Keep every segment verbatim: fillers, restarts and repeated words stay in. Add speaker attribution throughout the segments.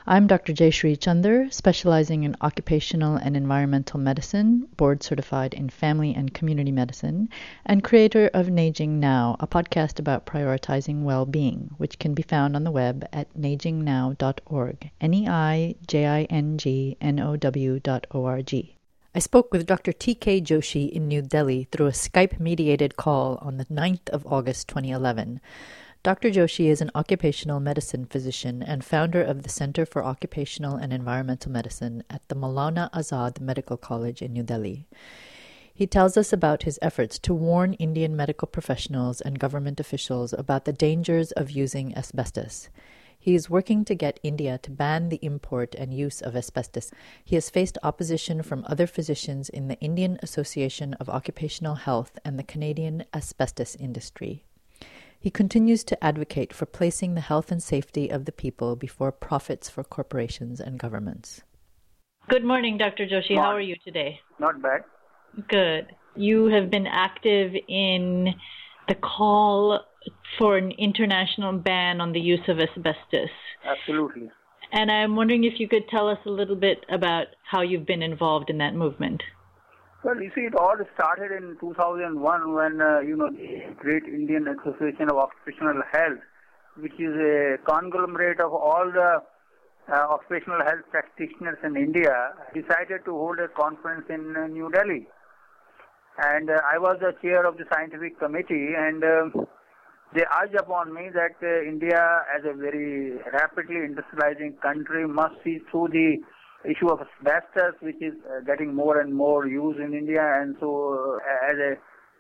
Speaker 1: I'm Doctor Jayshree Chander, specializing in occupational and environmental medicine, board certified in family and community medicine, and creator of Neijing Now, a podcast about prioritizing well-being, which can be found on the web at neijing now dot org, N E I J I N G N O W dot O R G. I spoke with Doctor T K Joshi in New Delhi through a Skype-mediated call on the ninth of August twenty eleven. Doctor Joshi is an occupational medicine physician and founder of the Center for Occupational and Environmental Medicine at the Maulana Azad Medical College in New Delhi. He tells us about his efforts to warn Indian medical professionals and government officials about the dangers of using asbestos. He is working to get India to ban the import and use of asbestos. He has faced opposition from other physicians in the Indian Association of Occupational Health and the Canadian asbestos industry. He continues to advocate for placing the health and safety of the people before profits for corporations and governments. Good morning, Doctor Joshi. How are you today?
Speaker 2: Not bad.
Speaker 1: Good. You have been active in the call for an international ban on the use of asbestos.
Speaker 2: Absolutely.
Speaker 1: And I'm wondering if you could tell us a little bit about how you've been involved in that movement.
Speaker 2: Well, you see, it all started in two thousand one when, uh, you know, the Great Indian Association of Occupational Health, which is a conglomerate of all the uh, occupational health practitioners in India, decided to hold a conference in uh, New Delhi. And uh, I was the chair of the scientific committee, and uh, they urged upon me that uh, India, as a very rapidly industrializing country, must see through the issue of asbestos, which is uh, getting more and more used in India, and so uh, as a,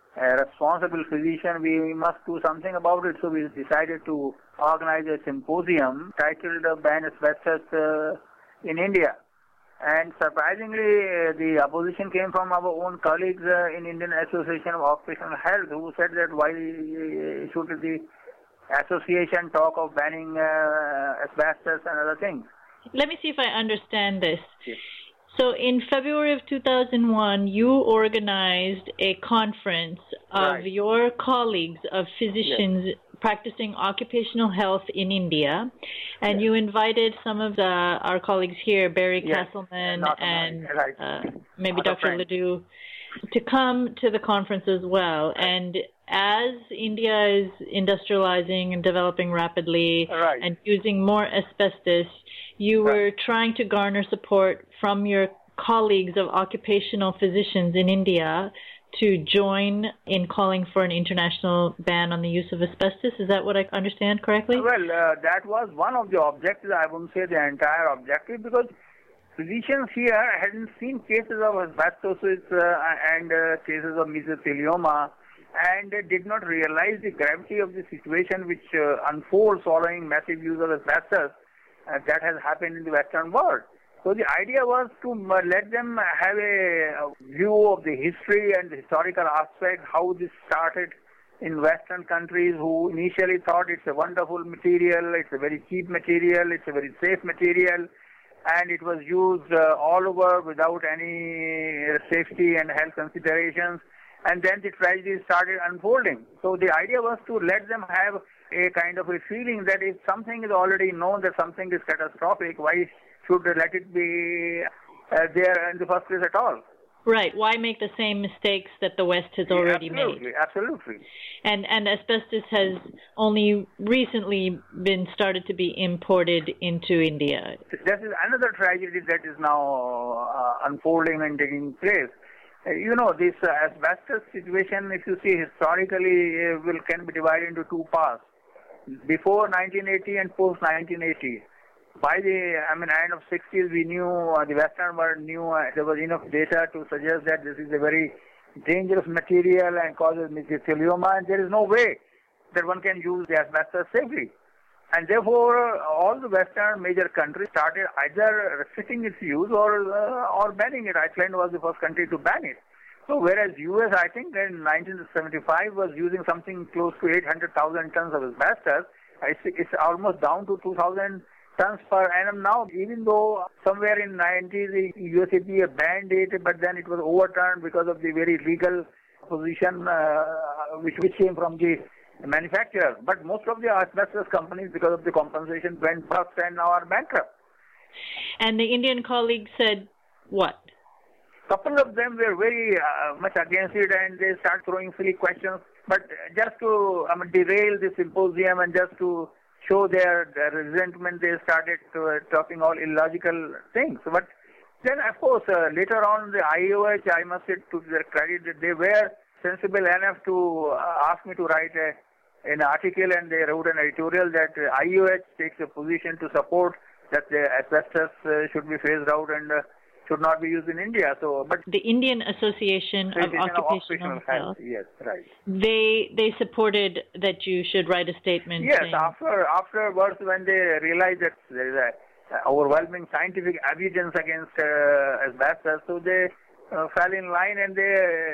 Speaker 2: a responsible physician, we, we must do something about it. So we decided to organize a symposium titled uh, Ban Asbestos uh, in India. And surprisingly, uh, the opposition came from our own colleagues uh, in Indian Association of Occupational Health, who said that why uh, should the association talk of banning uh, asbestos and other things.
Speaker 1: Let me see if I understand this.
Speaker 2: Yes.
Speaker 1: So in February of two thousand one, you organized a conference of
Speaker 2: Right.
Speaker 1: your colleagues of physicians
Speaker 2: Yes.
Speaker 1: practicing occupational health in India, and
Speaker 2: Yes.
Speaker 1: you invited some of the, our colleagues here, Barry
Speaker 2: Yes.
Speaker 1: Castleman
Speaker 2: Not
Speaker 1: and
Speaker 2: mine. Right.
Speaker 1: uh, maybe
Speaker 2: Other
Speaker 1: Doctor
Speaker 2: friends.
Speaker 1: Ledoux, to come to the conference as well.
Speaker 2: Right.
Speaker 1: And as India is industrializing and developing rapidly
Speaker 2: Right.
Speaker 1: and using more asbestos, you
Speaker 2: Right.
Speaker 1: were trying to garner support from your colleagues of occupational physicians in India to join in calling for an international ban on the use of asbestos. Is that what I understand correctly?
Speaker 2: Well, uh, that was one of the objectives. I wouldn't say the entire objective, because physicians here hadn't seen cases of asbestosis uh, and uh, cases of mesothelioma, and uh, did not realize the gravity of the situation which uh, unfolds following massive use of asbestos uh, that has happened in the Western world. So the idea was to uh, let them have a, a view of the history and the historical aspect, how this started in Western countries, who initially thought it's a wonderful material, it's a very cheap material, it's a very safe material, and it was used uh, all over without any safety and health considerations. And then the tragedy started unfolding. So the idea was to let them have a kind of a feeling that if something is already known that something is catastrophic, why should they let it be uh, there in the first place at all?
Speaker 1: Right. Why make the same mistakes that the West has already
Speaker 2: yeah, absolutely,
Speaker 1: made?
Speaker 2: Absolutely.
Speaker 1: And and asbestos has only recently been started to be imported into India.
Speaker 2: This is another tragedy that is now uh, unfolding and taking place. Uh, you know, this uh, asbestos situation, if you see historically, uh, will can be divided into two parts. Before nineteen eighty and post nineteen eighty. By the I mean, end of sixties, we knew, uh, the Western world knew uh, there was enough data to suggest that this is a very dangerous material and causes mesothelioma, and there is no way that one can use the asbestos safely. And therefore, uh, all the Western major countries started either restricting its use or uh, or banning it. Iceland was the first country to ban it. So whereas U S, I think, in nineteen seventy-five was using something close to eight hundred thousand tons of asbestos, it's, it's almost down to two thousand tons per annum now, even though somewhere in nineties the U S A P A banned it, but then it was overturned because of the very legal position uh, which, which came from the manufacturer. But most of the asbestos companies, because of the compensation, went bust and now are bankrupt.
Speaker 3: And the Indian colleagues said what?
Speaker 2: Couple of them were very uh, much against it, and they start throwing silly questions. But just to I mean, derail the symposium and just to show their, their resentment, they started to, uh, talking all illogical things. But then, of course, uh, later on, the I O H, I must say to their credit, that they were sensible enough to uh, ask me to write a, an article, and they wrote an editorial that uh, I O H takes a position to support that the asbestos uh, should be phased out and uh, should not be used in India. So, but
Speaker 3: the Indian Association of Occupational, of Occupational Health, Health,
Speaker 2: yes, right.
Speaker 3: They they supported that you should write a statement.
Speaker 2: Yes,
Speaker 3: saying,
Speaker 2: after afterwards, when they realized that there is a uh, overwhelming scientific evidence against uh, asbestos, so they uh, fell in line and they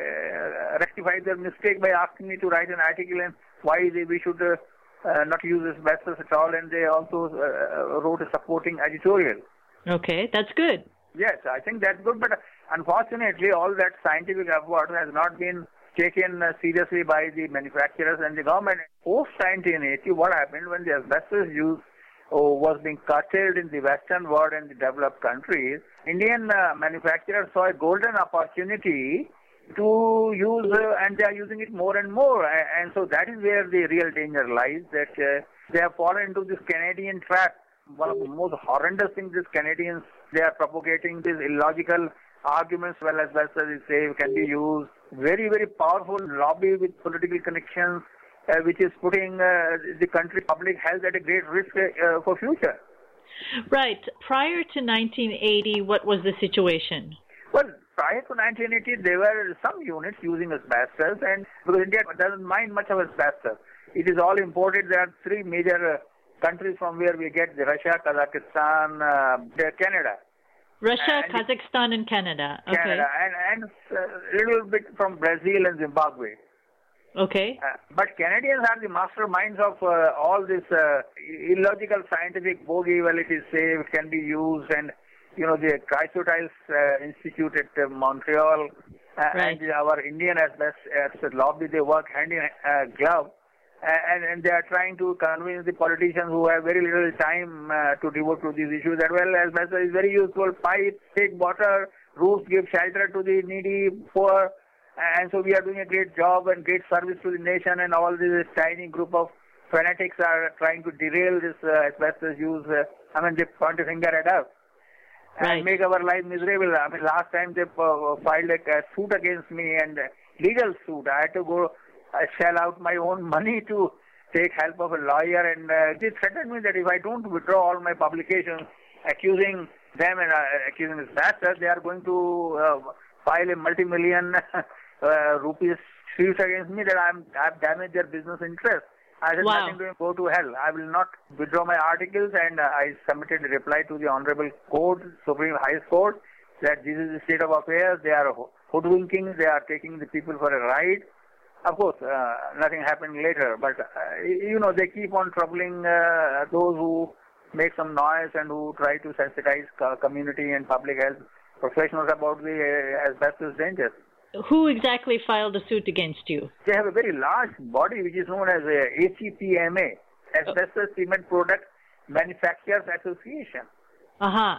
Speaker 2: uh, rectified their mistake by asking me to write an article and why they, we should uh, uh, not use asbestos at all. And they also uh, wrote a supporting editorial.
Speaker 3: Okay, that's good.
Speaker 2: Yes, I think that's good, but unfortunately, all that scientific effort has not been taken uh, seriously by the manufacturers and the government. Post nineteen eighty, what happened when the asbestos use oh, was being curtailed in the Western world and the developed countries, Indian uh, manufacturers saw a golden opportunity to use, uh, and they are using it more and more. And so that is where the real danger lies, that uh, they have fallen into this Canadian trap. One of the most horrendous things is Canadians, they are propagating these illogical arguments. Well, asbestos is safe, can be used. Very, very powerful lobby with political connections, uh, which is putting uh, the country public health at a great risk uh, for future.
Speaker 3: Right. Prior to nineteen eighty, what was the situation?
Speaker 2: Well, prior to nineteen eighty, there were some units using asbestos, and because India doesn't mind much of asbestos, it is all imported. There are three major uh, countries from where we get the Russia, Kazakhstan, uh, Canada.
Speaker 3: Russia,
Speaker 2: and
Speaker 3: Kazakhstan, and Canada. Okay.
Speaker 2: Canada, and, and a little bit from Brazil and Zimbabwe.
Speaker 3: Okay.
Speaker 2: Uh, but Canadians are the masterminds of uh, all this uh, illogical scientific bogey. Well, it is safe, it can be used, and you know the Chrysotyls uh, Institute at uh, Montreal uh,
Speaker 3: right.
Speaker 2: and our Indian asbestos lobby, they work hand in uh, glove. And, and they are trying to convince the politicians who have very little time uh, to devote to these issues that, well, asbestos is very useful. Pipes take water, roofs give shelter to the needy, poor. And so we are doing a great job and great service to the nation, and all this tiny group of fanatics are trying to derail this uh, asbestos use. Uh, I mean, they point a finger at us
Speaker 3: right.
Speaker 2: and make our life miserable. I mean, last time they uh, filed a, a suit against me, and uh, legal suit. I had to go I shell out my own money to take help of a lawyer, and uh, they threatened me that if I don't withdraw all my publications accusing them and uh, accusing asbestos, they are going to uh, file a multi-million uh, rupees suit against me that I'm, I've damaged their business interest. I said,
Speaker 3: wow.
Speaker 2: nothing to go to hell. I will not withdraw my articles, and uh, I submitted a reply to the Honorable Court, Supreme High Court, that this is the state of affairs. They are hoodwinking. They are taking the people for a ride. Of course, uh, nothing happened later, but, uh, you know, they keep on troubling uh, those who make some noise and who try to sensitize community and public health professionals about the uh, asbestos dangers.
Speaker 3: Who exactly filed a suit against you?
Speaker 2: They have a very large body which is known as uh, A C P M A, Asbestos Cement Product Manufacturers Association.
Speaker 3: Uh-huh.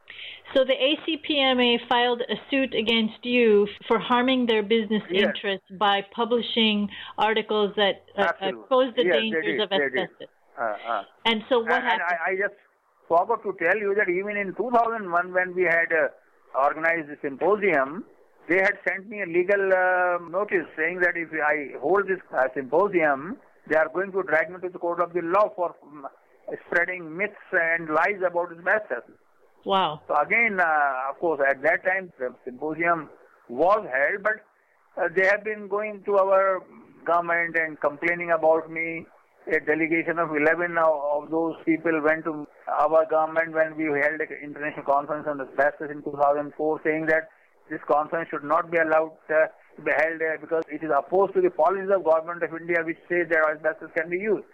Speaker 3: So the A C P M A filed a suit against you for harming their business
Speaker 2: yes.
Speaker 3: interests by publishing articles that uh, expose the
Speaker 2: yes,
Speaker 3: dangers of asbestos.
Speaker 2: Uh, uh.
Speaker 3: And so what
Speaker 2: and,
Speaker 3: happened?
Speaker 2: And I, I just forgot to tell you that even in two thousand one, when we had uh, organized the symposium, they had sent me a legal uh, notice saying that if I hold this uh, symposium, they are going to drag me to the court of the law for um, spreading myths and lies about asbestos.
Speaker 3: Wow.
Speaker 2: So again, uh, of course, at that time, the symposium was held, but uh, they have been going to our government and complaining about me. A delegation of eleven of those people went to our government when we held an international conference on asbestos in two thousand four, saying that this conference should not be allowed uh, to be held uh, because it is opposed to the policies of government of India, which say that asbestos can be used.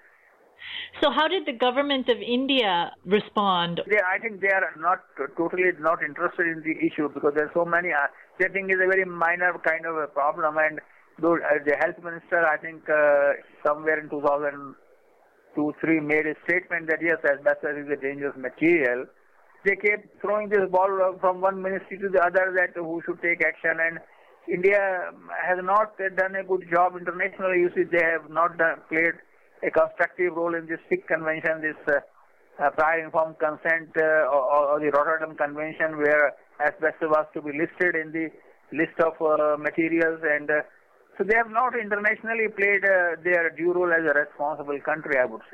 Speaker 3: So how did the government of India respond?
Speaker 2: They, I think they are not totally not interested in the issue because there are so many. Uh, they think it's a very minor kind of a problem, and though, uh, the health minister, I think uh, somewhere in two thousand two three made a statement that yes, asbestos is a dangerous material, they kept throwing this ball from one ministry to the other that who should take action. And India has not done a good job internationally. You see, they have not done, played a constructive role in this S I C convention, this uh, uh, prior informed consent uh, or, or the Rotterdam Convention, where asbestos was to be listed in the list of uh, materials. And uh, so they have not internationally played uh, their due role as a responsible country, I would say.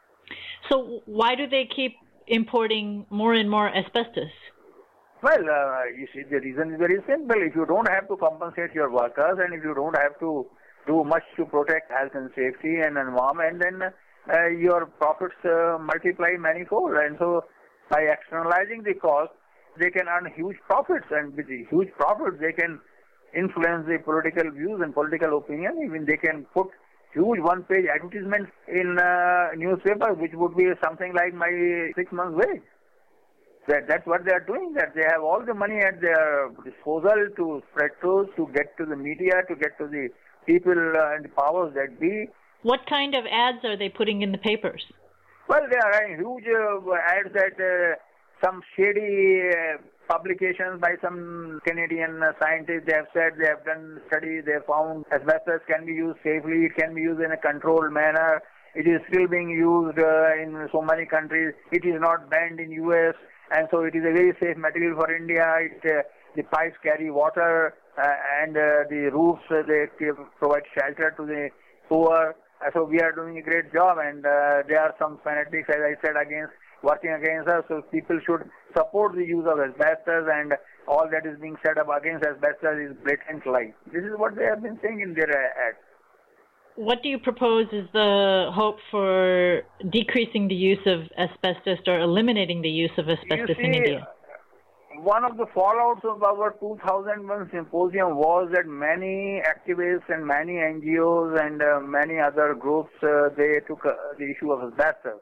Speaker 3: So why do they keep importing more and more asbestos?
Speaker 2: Well, uh, you see, the reason is very simple. If you don't have to compensate your workers and if you don't have to do much to protect health and safety and environment, then uh, your profits uh, multiply manifold. And so by externalizing the cost, they can earn huge profits. And with the huge profits, they can influence the political views and political opinion. Even they can put huge one-page advertisements in uh, newspapers, which would be something like my six months' wage. That, that's what they are doing, that they have all the money at their disposal to spread truth, to get to the media, to get to the people uh, and the powers that be.
Speaker 3: What kind of ads are they putting in the papers?
Speaker 2: Well, they are running huge uh, ads that uh, some shady uh, publications by some Canadian uh, scientists, they have said, they have done studies, they have found asbestos can be used safely, it can be used in a controlled manner. It is still being used uh, in so many countries. It is not banned in U S, and so it is a very safe material for India. It, uh, the pipes carry water, uh, and uh, the roofs, uh, they provide shelter to the poor. Uh, so we are doing a great job, and uh, there are some fanatics, as I said, against working against us. So people should support the use of asbestos, and all that is being said up against asbestos is blatant lie. This is what they have been saying in their uh, ads.
Speaker 3: What do you propose is the hope for decreasing the use of asbestos or eliminating the use of asbestos
Speaker 2: see,
Speaker 3: in India?
Speaker 2: One of the fallouts of our two thousand one symposium was that many activists and many N G Os and uh, many other groups, uh, they took uh, the issue of asbestos.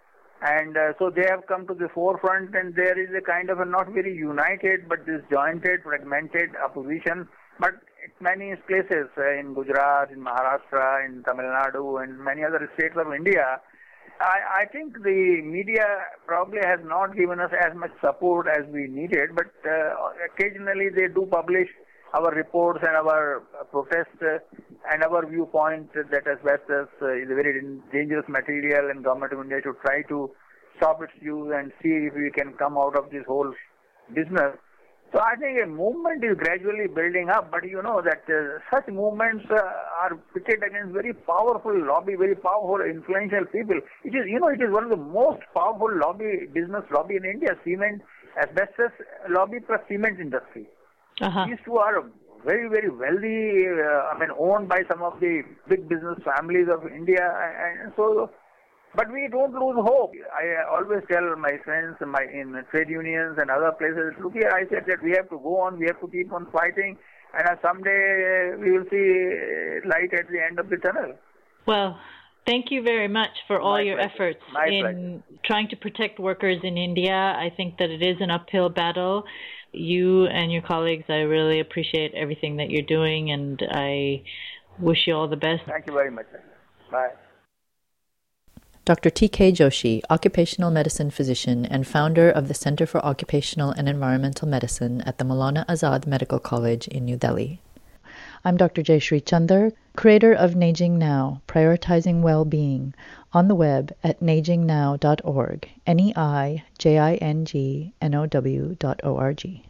Speaker 2: And uh, so they have come to the forefront, and there is a kind of a not very united but disjointed, fragmented opposition. But in many places, uh, in Gujarat, in Maharashtra, in Tamil Nadu, and many other states of India, I, I think the media probably has not given us as much support as we needed, but uh, occasionally they do publish our reports and our uh, protest uh, and our viewpoint that asbestos uh, is a very dangerous material, and Government of India should try to stop its use and see if we can come out of this whole business. So I think a movement is gradually building up, but you know that uh, such movements uh, are pitted against very powerful lobby, very powerful, influential people. It is, you know, it is one of the most powerful lobby, business lobby in India, cement, asbestos lobby plus cement industry.
Speaker 3: Uh-huh.
Speaker 2: These two are very, very wealthy, uh, I mean, owned by some of the big business families of India, and so. But we don't lose hope. I always tell my friends my, in trade unions and other places, look here, I said that we have to go on, we have to keep on fighting, and uh, someday we will see light at the end of the tunnel.
Speaker 3: Well, thank you very much for all
Speaker 2: My
Speaker 3: your
Speaker 2: pleasure.
Speaker 3: efforts
Speaker 2: My
Speaker 3: in
Speaker 2: pleasure.
Speaker 3: trying to protect workers in India. I think that it is an uphill battle. You and your colleagues, I really appreciate everything that you're doing, and I wish you all the best.
Speaker 2: Thank you very much. Bye.
Speaker 1: Doctor T K Joshi, occupational medicine physician and founder of the Center for Occupational and Environmental Medicine at the Maulana Azad Medical College in New Delhi. I'm Doctor Jayshree Chander, creator of Naging Now, Prioritizing Well-Being, on the web at naging now dot org, N E I J I N G N O W dot O R G.